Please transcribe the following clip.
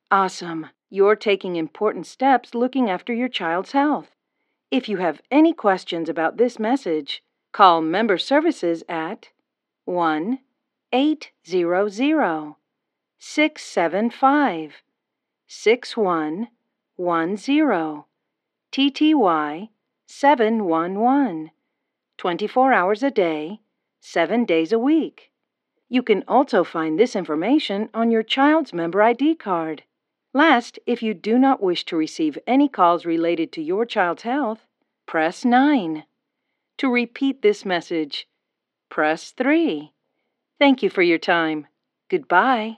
Awesome. You're taking important steps looking after your child's health. If you have any questions about this message, call Member Services at 1-800-675-6110, TTY 711, 24 hours a day, 7 days a week. You can also find this information on your child's member ID card. Last, if you do not wish to receive any calls related to your child's health, press 9. To repeat this message, press 3. Thank you for your time. Goodbye.